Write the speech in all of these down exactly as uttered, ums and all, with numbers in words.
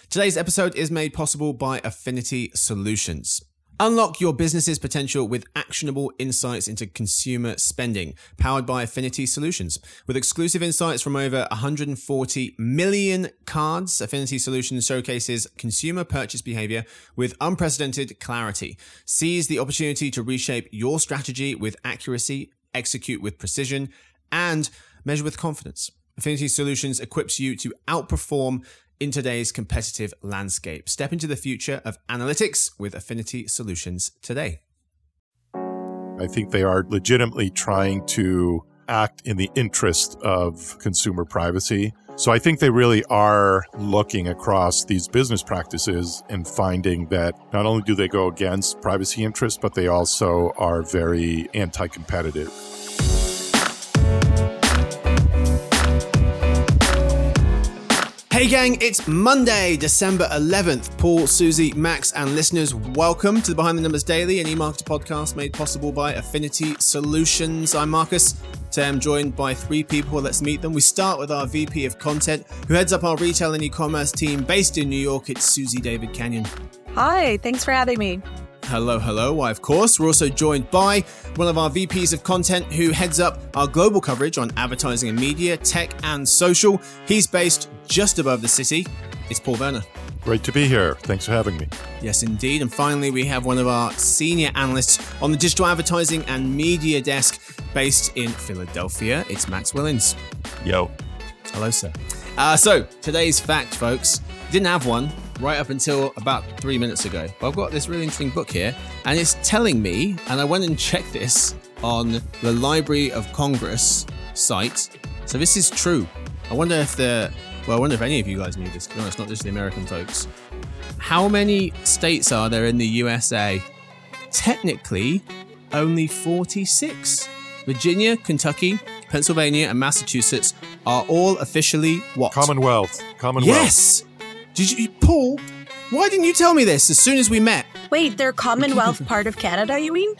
Today's episode is made possible by Affinity Solutions. Unlock your business's potential with actionable insights into consumer spending, powered by Affinity Solutions. With exclusive insights from over one hundred forty million cards, Affinity Solutions showcases consumer purchase behavior with unprecedented clarity. Seize the opportunity to reshape your strategy with accuracy, execute with precision, and measure with confidence. Affinity Solutions equips you to outperform in today's competitive landscape. Step into the future of analytics with Affinity Solutions today. I think they are legitimately trying to act in the interest of consumer privacy. So I think they really are looking across these business practices and finding that not only do they go against privacy interests, but they also are very anti-competitive. Hey gang, it's Monday, December eleventh. Paul, Susie, Max, and listeners, welcome to the Behind the Numbers Daily, an e-marketer podcast made possible by Affinity Solutions. I'm Marcus. Today I'm joined by three people. Let's meet them. We start with our V P of Content, who heads up our retail and e-commerce team based in New York. It's Susie David Canyon. Hi, thanks for having me. Hello, hello. Why, of course, we're also joined by one of our V Ps of content who heads up our global coverage on advertising and media, tech and social. He's based just above the city. It's Paul Werner. Great to be here. Thanks for having me. Yes, indeed. And finally, we have one of our senior analysts on the digital advertising and media desk based in Philadelphia. It's Max Willins. Yo. Hello, sir. Uh, so, today's fact, folks. Didn't have one right up until about three minutes ago. But I've got this really interesting book here, and it's telling me, and I went and checked this on the Library of Congress site. So this is true. I wonder if the, well, I wonder if any of you guys knew this. To be honest, not just the American folks. How many states are there in the U S A? Technically, only forty-six. Virginia, Kentucky, Pennsylvania, and Massachusetts are all officially what? Commonwealth. Commonwealth. Yes! Did you, Paul, why didn't you tell me this as soon as we met? Wait, they're Commonwealth part of Canada, you mean?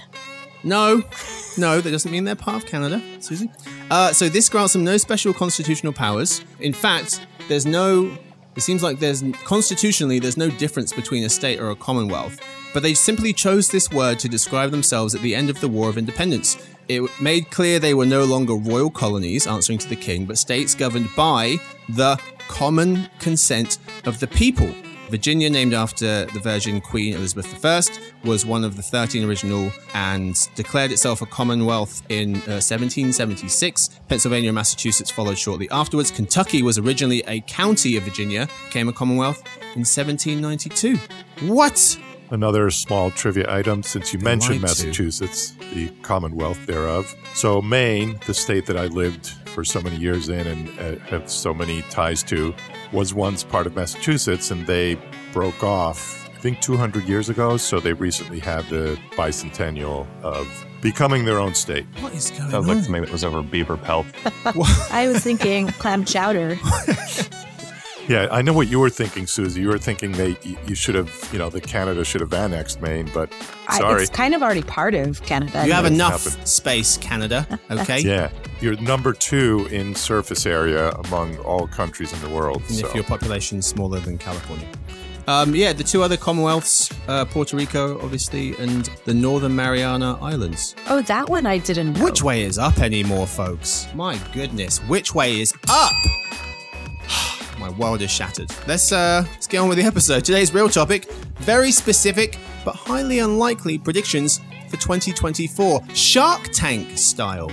No, no, that doesn't mean they're part of Canada, Susie. Uh, so this grants them no special constitutional powers. In fact, there's no, it seems like there's, constitutionally, there's no difference between a state or a commonwealth. But they simply chose this word to describe themselves at the end of the War of Independence. It made clear they were no longer royal colonies answering to the king, but states governed by the common consent of the people. Virginia, named after the Virgin Queen Elizabeth the First, was one of the thirteen original and declared itself a commonwealth in uh, seventeen seventy-six. Pennsylvania and Massachusetts followed shortly afterwards. Kentucky was originally a county of Virginia, became a commonwealth in seventeen ninety-two. What? Another small trivia item, since you mentioned Right to. Massachusetts, the Commonwealth thereof. So Maine, the state that I lived for so many years in and uh, have so many ties to, was once part of Massachusetts, and they broke off, I think, two hundred years ago. So they recently had the bicentennial of becoming their own state. What is going Sounds on? like to me it was over beaver pelt. I was thinking clam chowder. Yeah, I know what you were thinking, Susie. You were thinking they you should have, you know, that Canada should have annexed Maine, but I, sorry. it's kind of already part of Canada. You have It enough happened. space, Canada, okay? Yeah, you're number two in surface area among all countries in the world. And So. if your population's smaller than California. Um, yeah, the two other Commonwealths, uh, Puerto Rico, obviously, and the Northern Mariana Islands. Oh, that one I didn't know. Which way is up anymore, folks? My goodness, which way is up? My world is shattered. Let's uh, let's get on with the episode. Today's real topic, very specific but highly unlikely predictions for twenty twenty-four, Shark Tank style.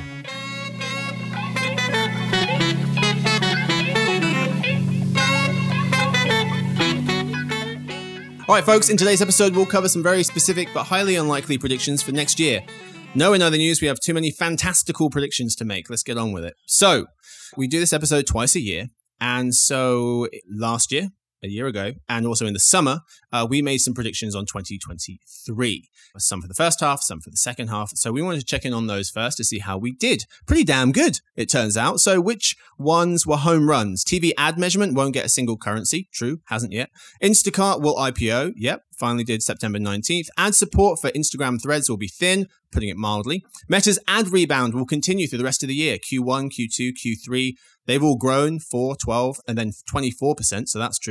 All right, folks, in today's episode, we'll cover some very specific but highly unlikely predictions for next year. No, in other news, we have too many fantastical predictions to make. Let's get on with it. So, we do this episode twice a year. And so last year, a year ago, and also in the summer, uh, we made some predictions on twenty twenty-three. Some for the first half, some for the second half. So we wanted to check in on those first to see how we did. Pretty damn good, it turns out. So which ones were home runs? T V ad measurement won't get a single currency. True, hasn't yet. Instacart will I P O. Yep, finally did September nineteenth. Ad support for Instagram Threads will be thin, putting it mildly. Meta's ad rebound will continue through the rest of the year. Q one, Q two, Q three. They've all grown four, twelve, and then twenty-four percent. So that's true.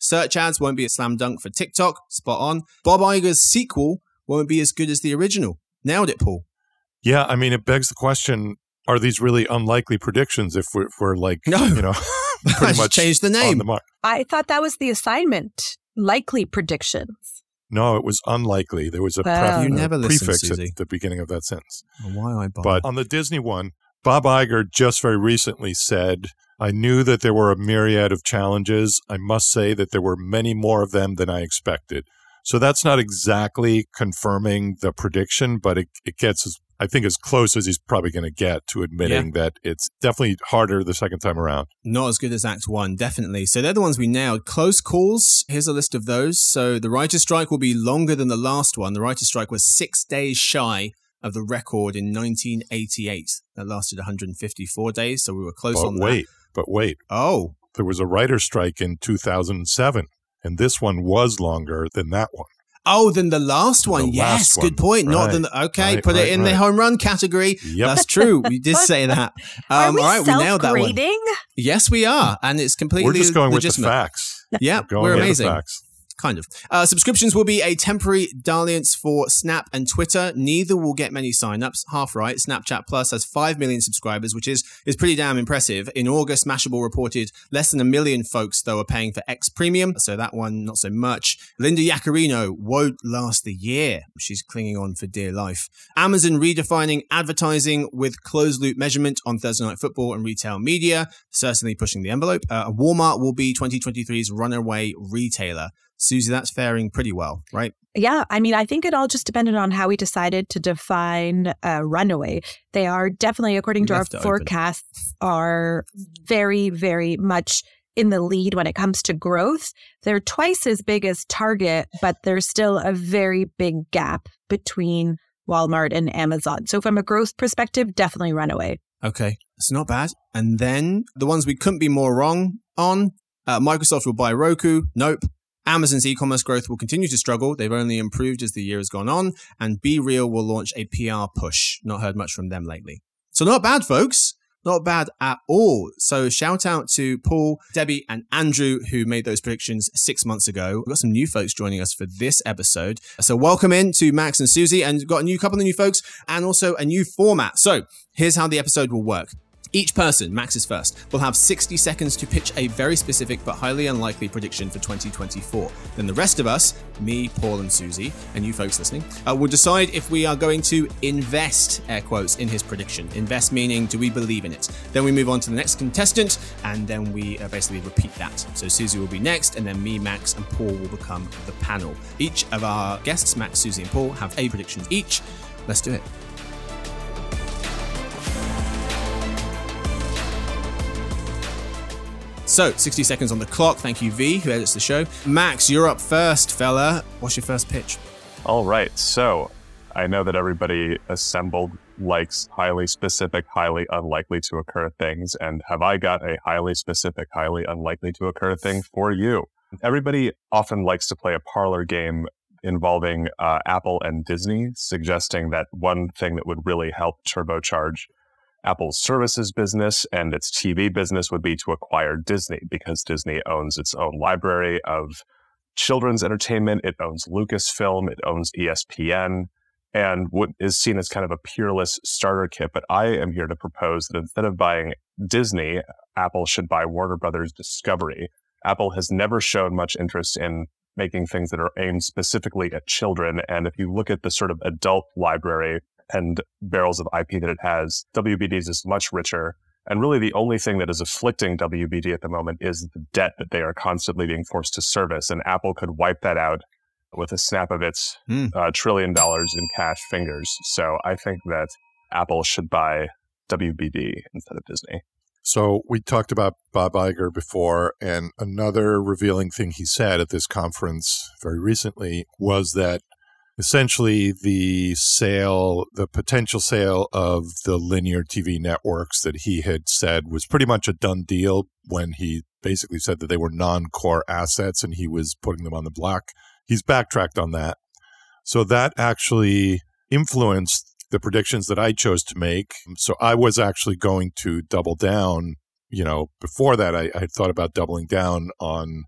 Search ads won't be a slam dunk for TikTok. Spot on. Bob Iger's sequel won't be as good as the original. Nailed it, Paul. Yeah, I mean, it begs the question, are these really unlikely predictions if we're, if we're like, no. you know, pretty much changed the name. on the mark? I thought that was the assignment. Likely predictions. No, it was unlikely. There was a, Wow. pref- You a never listen, prefix Susie. at the beginning of that sentence. Why I bother? But on the Disney one, Bob Iger just very recently said, I knew that there were a myriad of challenges. I must say that there were many more of them than I expected. So that's not exactly confirming the prediction, but it, it gets, as, I think, as close as he's probably going to get to admitting yeah. that it's definitely harder the second time around. Not as good as Act One, definitely. So they're the ones we nailed. Close calls, here's a list of those. So the writer's strike will be longer than the last one. The writer's strike was six days shy of the record in nineteen eighty-eight. That lasted one hundred fifty-four days, so we were close but on wait, that. But wait, Oh. There was a writer's strike in two thousand seven, and this one was longer than that one. Oh, than the last one. The yes, last good one. point. Right. Not than the, okay, Right, put right, it in right. the home run category. Yep. That's true. We did say that. Are Um, we all right, we nailed that one. self-grading? Yes, we are, and it's completely We're just going legitimate. with the facts. Yeah, Going we're with the amazing. facts. Kind of. Uh, subscriptions will be a temporary dalliance for Snap and Twitter. Neither will get many signups. Half right. Snapchat Plus has five million subscribers, which is is pretty damn impressive. In August, Mashable reported less than a million folks, though, are paying for X Premium. So that one, not so much. Linda Yaccarino won't last the year. She's clinging on for dear life. Amazon redefining advertising with closed-loop measurement on Thursday Night Football and retail media. Certainly pushing the envelope. Uh, Walmart will be twenty twenty-three's runaway retailer. Susie, that's faring pretty well, right? Yeah, I mean, I think it all just depended on how we decided to define uh, runaway. They are definitely, according to our forecasts, are very, very much in the lead when it comes to growth. They're twice as big as Target, but there's still a very big gap between Walmart and Amazon. So from a growth perspective, definitely runaway. Okay, it's not bad. And then the ones we couldn't be more wrong on, uh, Microsoft will buy Roku. Nope. Amazon's e-commerce growth will continue to struggle. They've only improved as the year has gone on. And BeReal will launch a P R push. Not heard much from them lately. So not bad, folks. Not bad at all. So shout out to Paul, Debbie, and Andrew, who made those predictions six months ago. We've got some new folks joining us for this episode. So welcome in to Max and Susie, and we've got a new couple of new folks and also a new format. So here's how the episode will work. Each person, Max is first, will have sixty seconds to pitch a very specific but highly unlikely prediction for twenty twenty-four. Then the rest of us, me, Paul, and Susie, and you folks listening, uh, will decide if we are going to invest, air quotes, in his prediction. Invest meaning, do we believe in it? Then we move on to the next contestant, and then we uh, basically repeat that. So Susie will be next, and then me, Max, and Paul will become the panel. Each of our guests, Max, Susie, and Paul, have a prediction each. Let's do it. So, sixty seconds on the clock. Thank you, V, who edits the show. Max, you're up first, fella. What's your first pitch? All right. So, I know that everybody assembled likes highly specific, highly unlikely to occur things. And have I got a highly specific, highly unlikely to occur thing for you? Everybody often likes to play a parlor game involving uh, Apple and Disney, suggesting that one thing that would really help turbocharge Apple's services business and its T V business would be to acquire Disney, because Disney owns its own library of children's entertainment. It owns Lucasfilm. It owns E S P N, and what is seen as kind of a peerless starter kit. But I am here to propose that instead of buying Disney, Apple should buy Warner Brothers Discovery. Apple has never shown much interest in making things that are aimed specifically at children. And if you look at the sort of adult library and barrels of I P that it has, W B D's is much richer. And really the only thing that is afflicting W B D at the moment is the debt that they are constantly being forced to service. And Apple could wipe that out with a snap of its mm. uh, trillion dollars in cash fingers. So I think that Apple should buy W B D instead of Disney. So we talked about Bob Iger before, and another revealing thing he said at this conference very recently was that essentially the sale, the potential sale of the linear T V networks that he had said was pretty much a done deal when he basically said that they were non-core assets and he was putting them on the block. He's backtracked on that. So that actually influenced the predictions that I chose to make. So I was actually going to double down. You know, before that, I, I had thought about doubling down on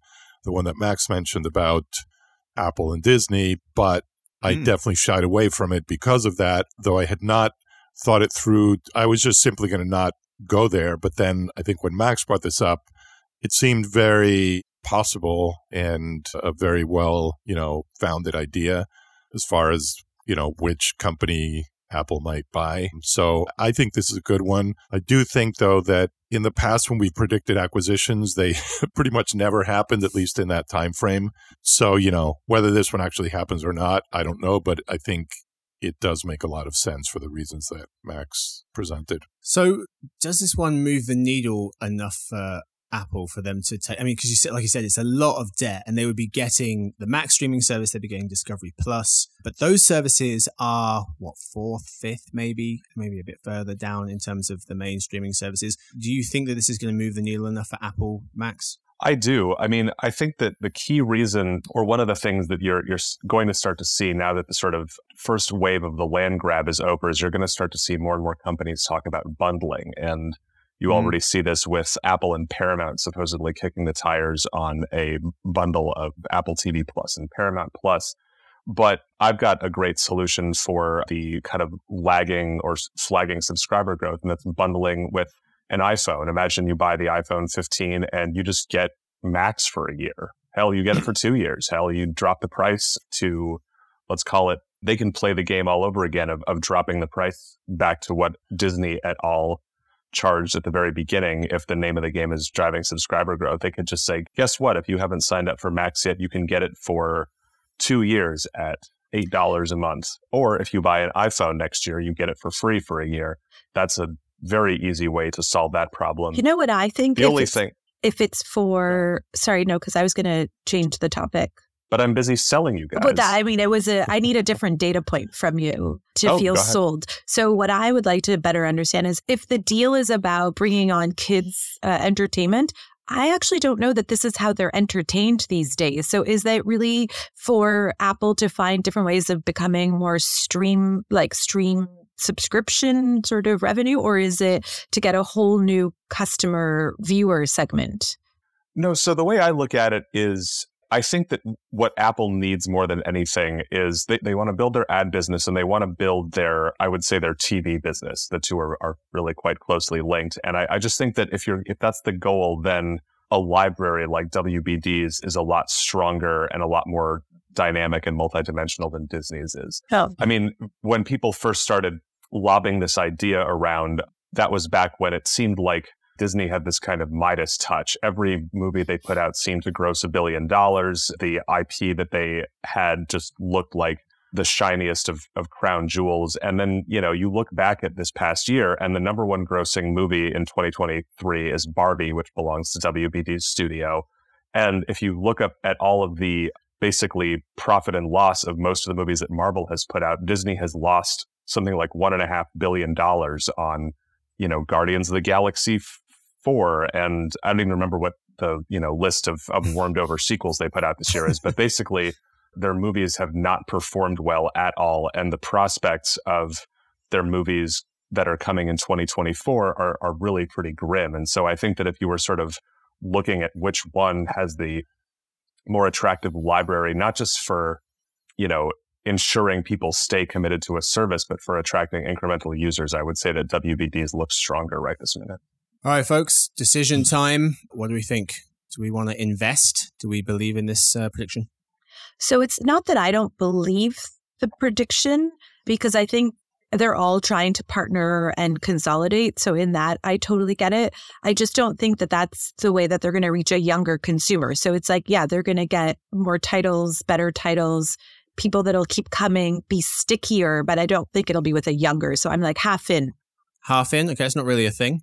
the one that Max mentioned about Apple and Disney, but I mm. definitely shied away from it because of that, though I had not thought it through. I was just simply going to not go there. But then I think when Max brought this up, it seemed very possible and a very well, you know, founded idea as far as, you know, which company Apple might buy. So I think this is a good one. I do think, though, that in the past when we predicted acquisitions, they pretty much never happened, at least in that time frame. So, you know, whether this one actually happens or not, I don't know. But I think it does make a lot of sense for the reasons that Max presented. So does this one move the needle enough for Apple for them to take? I mean, because you said, like you said, it's a lot of debt, and they would be getting the Max streaming service, they'd be getting Discovery Plus, but those services are what, fourth, fifth, maybe, maybe a bit further down in terms of the main streaming services. Do you think that this is going to move the needle enough for Apple, Max? I do. I mean, I think that the key reason, or one of the things that you're you're going to start to see now that the sort of first wave of the land grab is over, is you're going to start to see more and more companies talk about bundling. And you already see this with Apple and Paramount supposedly kicking the tires on a bundle of Apple T V Plus and Paramount Plus. But I've got a great solution for the kind of lagging or flagging subscriber growth, and that's bundling with an iPhone. Imagine you buy the iPhone fifteen and you just get Max for a year. Hell, you get it for two years. Hell, you drop the price to, let's call it, they can play the game all over again of, of dropping the price back to what Disney et al. Charged at the very beginning. If the name of the game is driving subscriber growth, they could just say, guess what? If you haven't signed up for Max yet, you can get it for two years at eight dollars a month. Or if you buy an iPhone next year, you get it for free for a year. That's a very easy way to solve that problem. You know what I think? The only thing... If it's for... Sorry, no, because I was going to change the topic. But I'm busy selling you guys. But that, I mean, it was a, I need a different data point from you to oh, feel sold. So what I would like to better understand is if the deal is about bringing on kids uh, entertainment, I actually don't know that this is how they're entertained these days. So is that really for Apple to find different ways of becoming more stream, like stream subscription sort of revenue, or is it to get a whole new customer viewer segment? No, so the way I look at it is, I think that what Apple needs more than anything is they, they want to build their ad business, and they want to build their, I would say, their T V business. The two are, are really quite closely linked. And I, I just think that if you're if that's the goal, then a library like W B D's is a lot stronger and a lot more dynamic and multidimensional than Disney's is. Oh. I mean, when people first started lobbing this idea around, that was back when it seemed like Disney had this kind of Midas touch. Every movie they put out seemed to gross a billion dollars. The I P that they had just looked like the shiniest of, of crown jewels. And then, you know, you look back at this past year, and the number one grossing movie in twenty twenty-three is Barbie, which belongs to W B D's studio. And if you look up at all of the basically profit and loss of most of the movies that Marvel has put out, Disney has lost something like one and a half billion dollars on, you know, Guardians of the Galaxy four, and I don't even remember what the, you know, list of, of warmed over sequels they put out this year is, but basically their movies have not performed well at all, and the prospects of their movies that are coming in twenty twenty-four are, are really pretty grim. And so I think that if you were sort of looking at which one has the more attractive library, not just for, you know, ensuring people stay committed to a service, but for attracting incremental users, I would say that W B D's looks stronger right this minute. All right, folks, decision time. What do we think? Do we want to invest? Do we believe in this uh, prediction? So it's not that I don't believe the prediction, because I think they're all trying to partner and consolidate. So in that, I totally get it. I just don't think that that's the way that they're going to reach a younger consumer. So it's like, yeah, they're going to get more titles, better titles, people that'll keep coming, be stickier, but I don't think it'll be with a younger. So I'm like half in. Half in? Okay, it's not really a thing.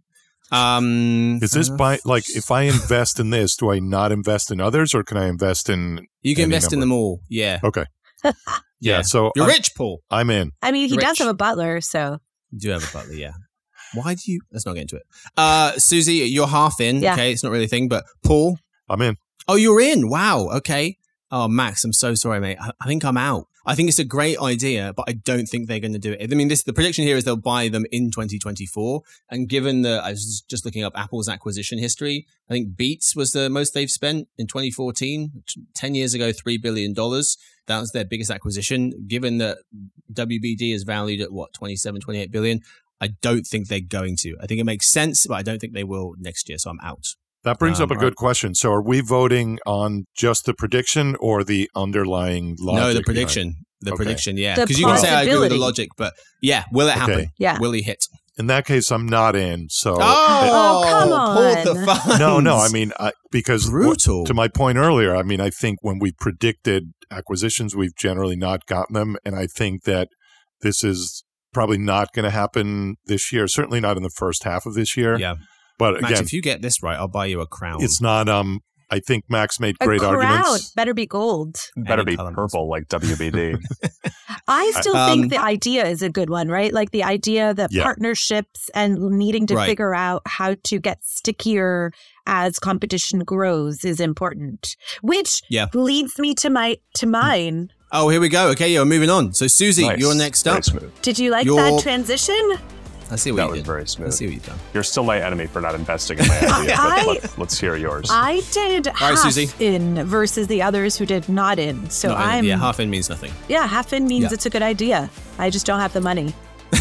Um, Is this by, like, if I invest in this, do I not invest in others, or can I invest in You can invest number? in them all, yeah. Okay. yeah. yeah, so You're I'm, rich, Paul. I'm in. I mean, he You're does rich. have a butler, so. You do have a butler, yeah. Why do you... Let's not get into it. Uh, Susie, you're half in, yeah. okay? It's not really a thing, but Paul? I'm in. Oh, you're in? Wow, okay. Oh, Max, I'm so sorry, mate. I, I think I'm out. I think it's a great idea, but I don't think they're going to do it. I mean, this the prediction here is they'll buy them in twenty twenty-four. And given that I was just looking up Apple's acquisition history, I think Beats was the most they've spent in twenty fourteen. ten years ago, three billion dollars. That was their biggest acquisition. Given that W B D is valued at what, twenty-seven, twenty-eight billion, I don't think they're going to. I think it makes sense, but I don't think they will next year. So I'm out. That brings um, up a good right. question. So are we voting on just the prediction or the underlying logic? No, the prediction. Behind? The okay. prediction, yeah. Because you can say I agree with the logic, but yeah, will it happen? Okay. Yeah. Will he hit? In that case, I'm not in. So oh, oh come on! The funds. No, no. I mean, I, because brutal. What, to my point earlier, I mean, I think when we predicted acquisitions, we've generally not gotten them, and I think that this is probably not going to happen this year. Certainly not in the first half of this year. Yeah. But Max, again, if you get this right, I'll buy you a crown. It's not. Um, I think Max made great a crown arguments. Better be gold. Better Any be colors. Purple like W B D. I still um, think the idea is a good one, right? Like the idea that yeah. partnerships and needing to right. figure out how to get stickier as competition grows is important. Which yeah. leads me to my to mine. Oh, here we go. Okay, you're moving on. So Susie, nice. you're next up. Did you like you're... that transition? I see what that you was did. very smooth. I see what you've done. You're still my enemy for not investing in my idea, I, but let, let's hear yours. I did All half right, Susie. in versus the others who did not in. So not I'm in. Yeah, half in means nothing. Yeah, half in means yeah. it's a good idea. I just don't have the money.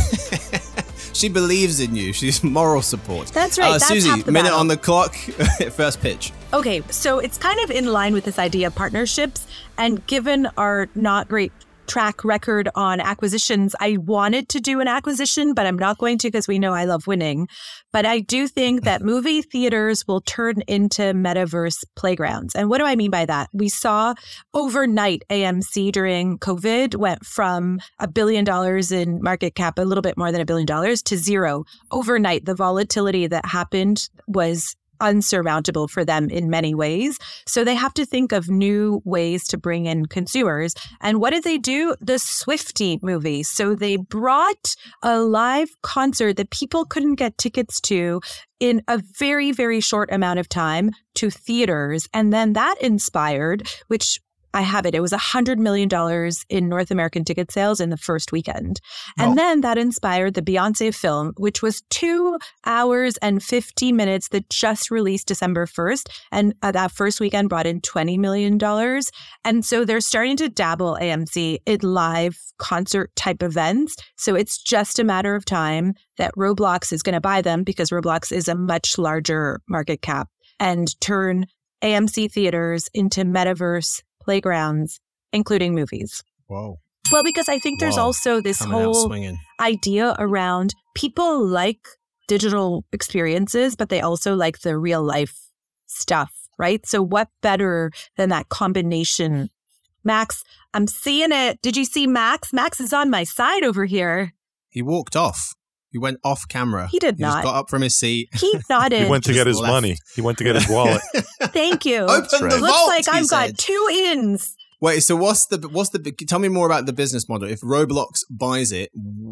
She believes in you. She's moral support. That's right. Uh, That's Susie, half the minute battle. on the clock. First pitch. Okay, so it's kind of in line with this idea of partnerships. And given our not great track record on acquisitions, I wanted to do an acquisition, but I'm not going to because we know I love winning. But I do think that movie theaters will turn into metaverse playgrounds. And what do I mean by that? We saw overnight A M C during COVID went from a billion dollars in market cap, a little bit more than a billion dollars, to zero. Overnight, the volatility that happened was unsurmountable for them in many ways. So they have to think of new ways to bring in consumers. And what did they do? The Swiftie movie. So they brought a live concert that people couldn't get tickets to in a very, very short amount of time to theaters. And then that inspired, which I have it. It was one hundred million dollars in North American ticket sales in the first weekend. And oh. then that inspired the Beyoncé film, which was two hours and fifty minutes that just released December first. And uh, that first weekend brought in twenty million dollars. And so they're starting to dabble A M C in live concert type events. So it's just a matter of time that Roblox is going to buy them because Roblox is a much larger market cap and turn A M C theaters into metaverse playgrounds, including movies. Whoa. Well, because I think there's Whoa. also this Coming whole idea around people like digital experiences, but they also like the real life stuff, right? So what better than that combination? Max, I'm seeing it. Did you see Max? Max is on my side over here. He walked off. He went off camera. He did he not. He got up from his seat. He nodded. He went to Just get his left. money. He went to get his wallet. Thank you. Open right. the Looks vault, like I've said. got two ins. Wait, so what's the what's the tell me more about the business model. If Roblox buys it,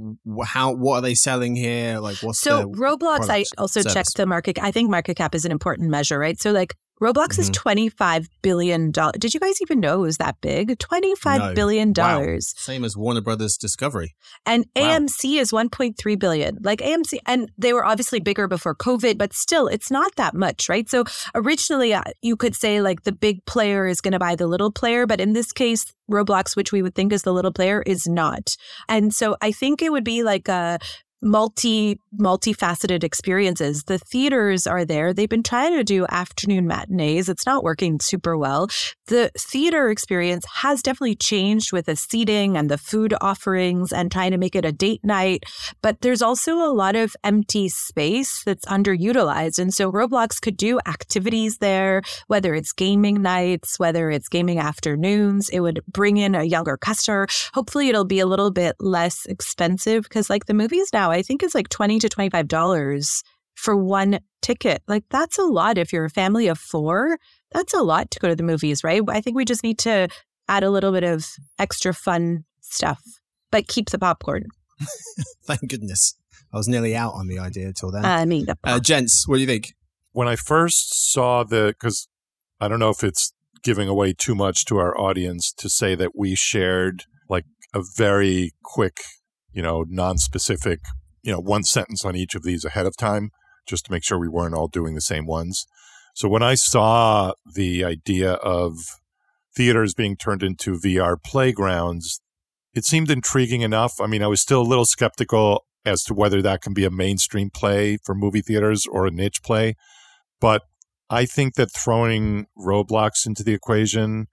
how what are they selling here? Like what's so the Roblox? I also service? checked the market. I think market cap is an important measure, right? So like Roblox mm-hmm. is twenty-five billion dollars. Did you guys even know it was that big? twenty-five no. billion dollars. Wow. Same as Warner Brothers Discovery. And wow. A M C is one point three billion dollars. Like A M C, and they were obviously bigger before COVID, but still, it's not that much, right? So originally, uh, you could say like the big player is going to buy the little player, but in this case, Roblox, which we would think is the little player, is not. And so I think it would be like a multi, multifaceted experiences. The theaters are there. They've been trying to do afternoon matinees. It's not working super well. The theater experience has definitely changed with the seating and the food offerings and trying to make it a date night. But there's also a lot of empty space that's underutilized. And so Roblox could do activities there, whether it's gaming nights, whether it's gaming afternoons. It would bring in a younger customer. Hopefully it'll be a little bit less expensive because like the movies now, I think it's like twenty to twenty-five dollars for one ticket. Like that's a lot if you're a family of four. That's a lot to go to the movies, right? I think we just need to add a little bit of extra fun stuff, but keep the popcorn. Thank goodness. I was nearly out on the idea till then. I mean, the uh, gents, what do you think? When I first saw the, because I don't know if it's giving away too much to our audience to say that we shared like a very quick, you know, non-specific, you know, one sentence on each of these ahead of time, just to make sure we weren't all doing the same ones. So when I saw the idea of theaters being turned into V R playgrounds, it seemed intriguing enough. I mean, I was still a little skeptical as to whether that can be a mainstream play for movie theaters or a niche play. But I think that throwing Roblox into the equation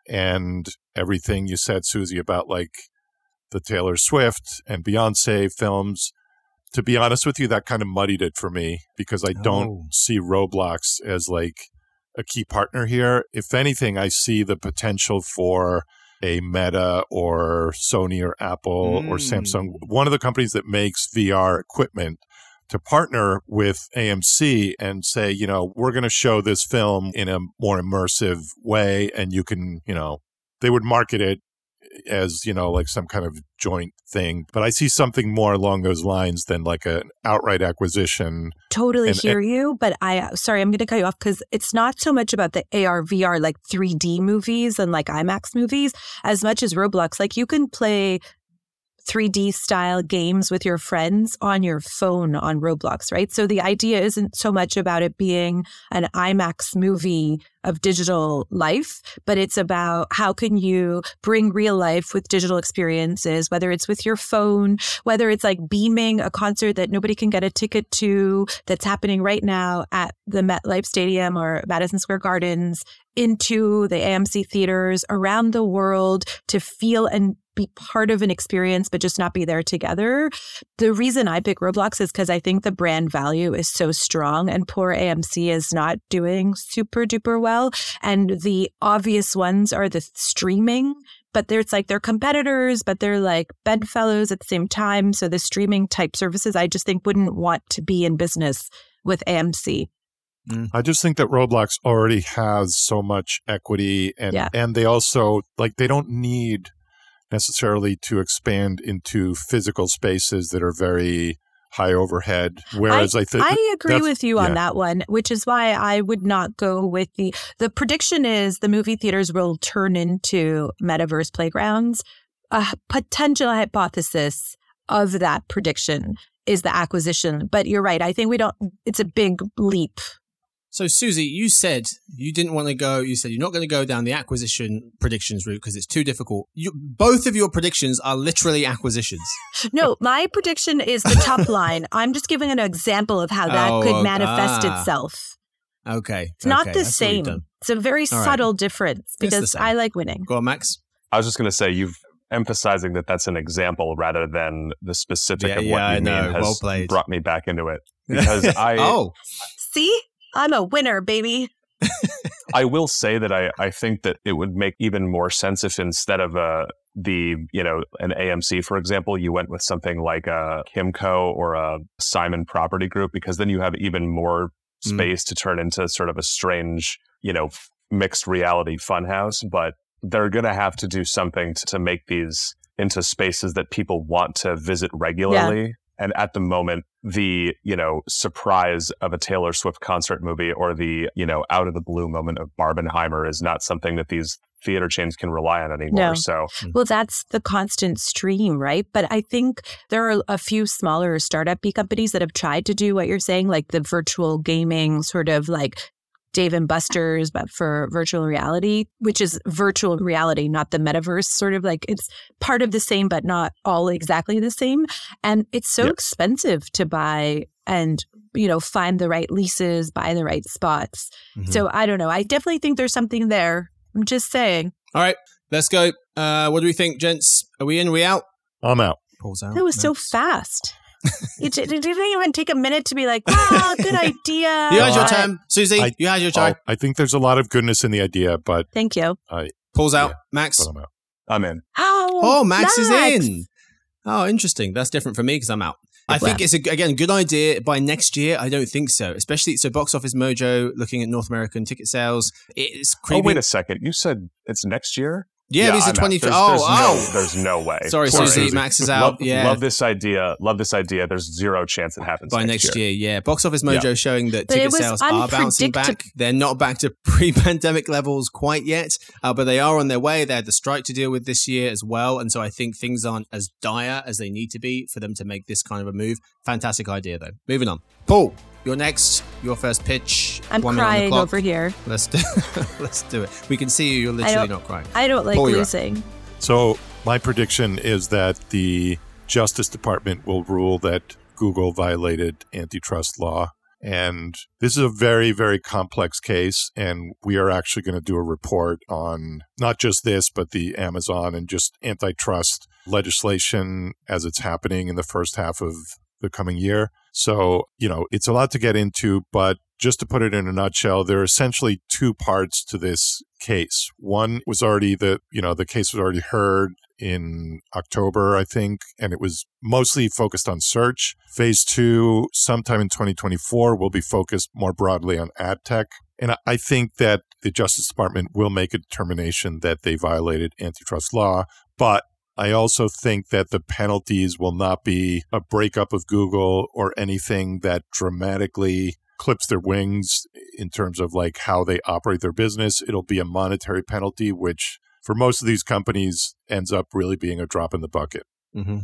and everything you said, Susie, about like the Taylor Swift and Beyonce films, to be honest with you, that kind of muddied it for me because I don't oh. see Roblox as like a key partner here. If anything, I see the potential for a Meta or Sony or Apple mm. or Samsung, one of the companies that makes V R equipment, to partner with A M C and say, you know, we're going to show this film in a more immersive way, and you can, you know, they would market it as, you know, like some kind of joint thing. But I see something more along those lines than like an outright acquisition. Totally and, hear and, you. But I, sorry, I'm going to cut you off because it's not so much about the A R, V R, like three D movies and like IMAX movies as much as Roblox. Like you can play three D style games with your friends on your phone on Roblox, right? So the idea isn't so much about it being an IMAX movie of digital life, but it's about how can you bring real life with digital experiences, whether it's with your phone, whether it's like beaming a concert that nobody can get a ticket to that's happening right now at the MetLife Stadium or Madison Square Gardens into the A M C theaters around the world to feel and be part of an experience, but just not be there together. The reason I pick Roblox is because I think the brand value is so strong and poor A M C is not doing super duper well. And the obvious ones are the streaming, but there's like they're competitors, but they're like bedfellows at the same time. So the streaming type services, I just think wouldn't want to be in business with A M C. I just think that Roblox already has so much equity and, yeah. and they also like, they don't need necessarily to expand into physical spaces that are very high overhead. Whereas I, I think I agree with you on yeah. that one, which is why I would not go with the the prediction is the movie theaters will turn into metaverse playgrounds. A potential hypothesis of that prediction is the acquisition. But you're right. I think we don't, it's a big leap. So, Susie, you said you didn't want to go, you said you're not going to go down the acquisition predictions route because it's too difficult. You, both of your predictions are literally acquisitions. No, my prediction is the top line. I'm just giving an example of how that oh, could manifest ah. itself. Okay. It's not okay. the That's same. It's a very All subtle right. difference because I like winning. Go on, Max. I was just going to say, you've emphasizing that that's an example rather than the specific yeah, of yeah, I what you know. mean has well played. brought me back into it. Because I... oh. See? I'm a winner, baby. I will say that I, I think that it would make even more sense if instead of a, the, you know, an A M C, for example, you went with something like a Kimco or a Simon Property Group, because then you have even more space mm. to turn into sort of a strange, you know, mixed reality funhouse. But they're going to have to do something to, to make these into spaces that people want to visit regularly. Yeah. And at the moment, the, you know, surprise of a Taylor Swift concert movie or the, you know, out of the blue moment of Barbenheimer is not something that these theater chains can rely on anymore. No. So, well, that's the constant stream, right? But I think there are a few smaller startup-y companies that have tried to do what you're saying, like the virtual gaming sort of like Dave and Buster's, but for virtual reality, which is virtual reality, not the metaverse, sort of like it's part of the same, but not all exactly the same. And it's so yep. expensive to buy and, you know, find the right leases, buy the right spots. Mm-hmm. So I don't know. I definitely think there's something there. I'm just saying. All right, let's go. Uh, what do we think, gents? Are we in? Are we out? I'm out. Pulls out. That was so fast. You didn't even take a minute to be like, wow, good idea. You had your time. Susie, I, you had your time. I think there's a lot of goodness in the idea, but... Thank you. I, Pulls out. Yeah, Max? I'm out. I'm in. Oh, oh Max, Max is in. Oh, interesting. That's different for me because I'm out. I think it's, a, again, a good idea. By next year, I don't think so. Especially, so Box Office Mojo, looking at North American ticket sales, it's creeping. Oh, wait a second. You said it's next year? Yeah, yeah these are twenty. There's, oh, there's oh, no, there's no way. Sorry, Poor Susie, Susie. Max is out. Love, yeah, love this idea. Love this idea. There's zero chance it happens by next, next year. year. Yeah, Box Office Mojo Yeah. showing that But ticket it was sales are bouncing unpredictab- back. They're not back to pre-pandemic levels quite yet, uh, but they are on their way. They had the strike to deal with this year as well, and so I think things aren't as dire as they need to be for them to make this kind of a move. Fantastic idea, though. Moving on, Paul. You're next. Your first pitch. I'm One minute on the crying clock. over here. Let's do, let's do it. We can see you. You're literally not crying. I don't like Paul, you're up. losing. So my prediction is that the Justice Department will rule that Google violated antitrust law. And this is a very, very complex case. And we are actually going to do a report on not just this, but the Amazon and just antitrust legislation as it's happening in the first half of the coming year. So, you know, it's a lot to get into, but just to put it in a nutshell, there are essentially two parts to this case. One was already the, you know, the case was already heard in October, I think, and it was mostly focused on search. Phase two, sometime in twenty twenty-four, will be focused more broadly on ad tech. And I think that the Justice Department will make a determination that they violated antitrust law, but I also think that the penalties will not be a breakup of Google or anything that dramatically clips their wings in terms of like how they operate their business. It'll be a monetary penalty, which for most of these companies ends up really being a drop in the bucket. Mm-hmm.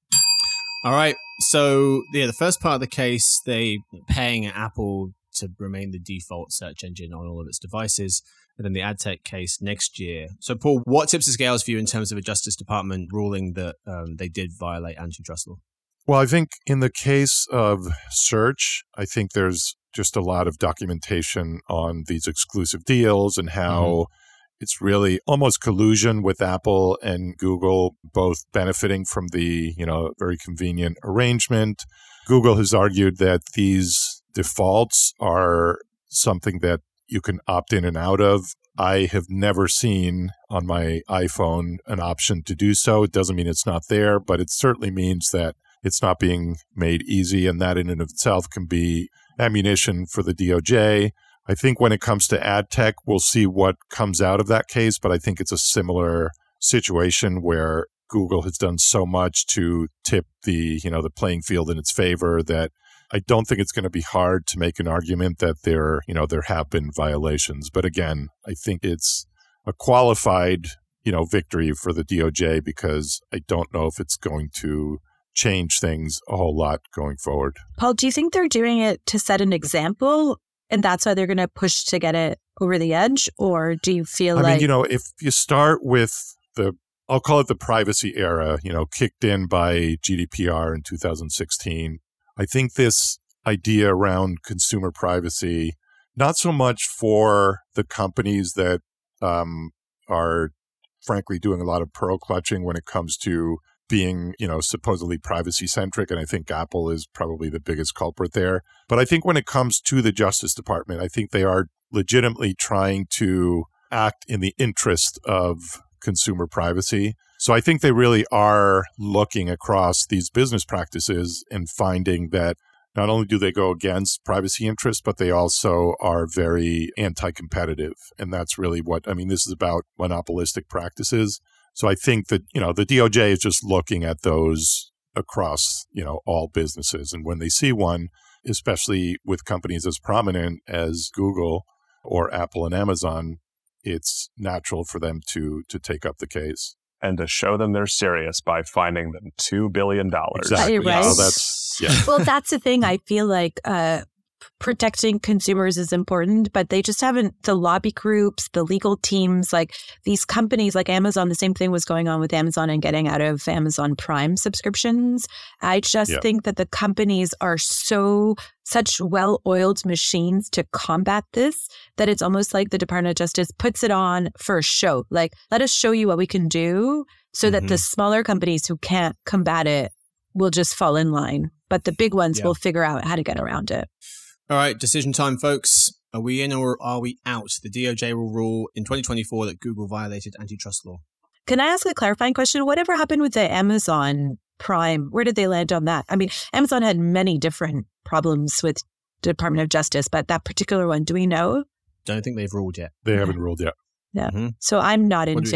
All right. So, yeah, the first part of the case, they paying Apple to remain the default search engine on all of its devices. And then the ad tech case next year. So, Paul, what tips and scales for you in terms of a Justice Department ruling that um, they did violate antitrust law? Well, I think in the case of search, I think there's just a lot of documentation on these exclusive deals and how mm-hmm. it's really almost collusion with Apple and Google, both benefiting from the, you know, very convenient arrangement. Google has argued that these defaults are something that you can opt in and out of. I have never seen on my iPhone an option to do so. It doesn't mean it's not there, but it certainly means that it's not being made easy, and that in and of itself can be ammunition for the D O J. I think when it comes to ad tech, we'll see what comes out of that case, but I think it's a similar situation where Google has done so much to tip the, you know, the playing field in its favor that I don't think it's going to be hard to make an argument that there, you know, there have been violations. But again, I think it's a qualified, you know, victory for the D O J because I don't know if it's going to change things a whole lot going forward. Paul, do you think they're doing it to set an example and that's why they're going to push to get it over the edge? Or do you feel I like... I mean, you know, if you start with the, I'll call it the privacy era, you know, kicked in by G D P R in two thousand sixteen, I think this idea around consumer privacy, not so much for the companies that um, are frankly doing a lot of pearl clutching when it comes to being, you know, supposedly privacy centric. And I think Apple is probably the biggest culprit there. But I think when it comes to the Justice Department, I think they are legitimately trying to act in the interest of consumer privacy. So I think they really are looking across these business practices and finding that not only do they go against privacy interests, but they also are very anti-competitive. And that's really what, I mean, this is about monopolistic practices. So I think that, you know, the D O J is just looking at those across, you know, all businesses. And when they see one, especially with companies as prominent as Google or Apple and Amazon, it's natural for them to to take up the case. And to show them they're serious by finding them two billion dollars. Exactly. Right. So that's, yeah. Well, that's the thing. I feel like uh, protecting consumers is important, but they just haven't, the lobby groups, the legal teams, like these companies like Amazon, the same thing was going on with Amazon and getting out of Amazon Prime subscriptions. I just yeah. think that the companies are so, such well-oiled machines to combat this that it's almost like the Department of Justice puts it on for a show. Like, let us show you what we can do so mm-hmm. that the smaller companies who can't combat it will just fall in line. But the big ones yeah. will figure out how to get around it. All right, decision time, folks. Are we in or are we out? The D O J will rule in twenty twenty-four that Google violated antitrust law. Can I ask a clarifying question? Whatever happened with the Amazon Prime? Where did they land on that? I mean, Amazon had many different problems with the Department of Justice, but that particular one, do we know? Don't think they've ruled yet. They haven't ruled yet. Yeah. Mm-hmm. So I'm not in What do we- favor.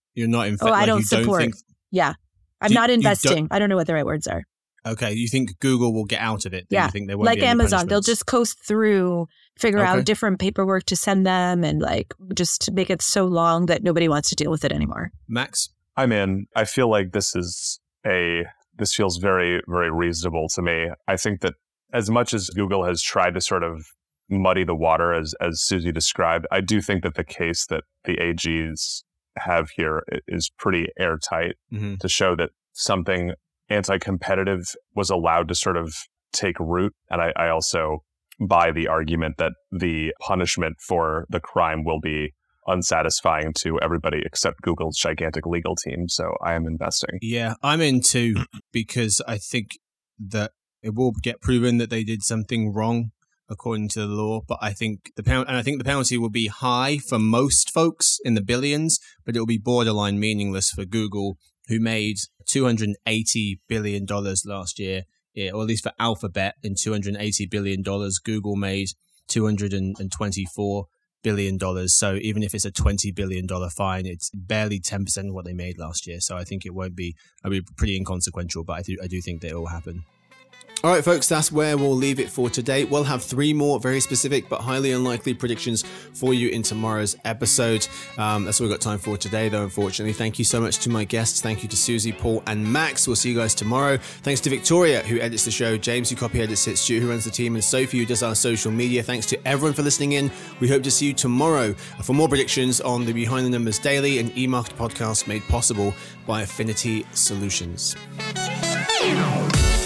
You're not in. Oh, I like don't you support. Don't think, yeah, I'm do, not investing. I don't know what the right words are. Okay, you think Google will get out of it? Yeah, you think there won't like be any Amazon, they'll just coast through, figure okay. out different paperwork to send them, and like just make it so long that nobody wants to deal with it anymore. Max, I'm in. I feel like this is a. This feels very, very reasonable to me. I think that as much as Google has tried to sort of muddy the water, as as Susie described, I do think that the case that the A Gs have here is pretty airtight mm-hmm. to show that something anti-competitive was allowed to sort of take root. And I, I also buy the argument that the punishment for the crime will be unsatisfying to everybody except Google's gigantic legal team. So I am investing. Yeah, I'm in too, because I think that it will get proven that they did something wrong according to the law. But I think the pound, and I think the penalty will be high for most folks in the billions, but it will be borderline meaningless for Google, who made two hundred eighty billion dollars last year, or at least for Alphabet in two hundred eighty billion dollars. Google made two hundred twenty-four billion dollars. So even if it's a twenty billion dollars fine, it's barely ten percent of what they made last year. So I think it won't be, it'll be pretty inconsequential, but I do, I do think that it will happen. All right, folks, that's where we'll leave it for today. We'll have three more very specific but highly unlikely predictions for you in tomorrow's episode. Um, that's all we've got time for today, though, unfortunately. Thank you so much to my guests. Thank you to Susie, Paul, and Max. We'll see you guys tomorrow. Thanks to Victoria, who edits the show, James, who copy edits it, Stuart, who runs the team, and Sophie, who does our social media. Thanks to everyone for listening in. We hope to see you tomorrow for more predictions on the Behind the Numbers Daily and eMarketer podcast made possible by Affinity Solutions.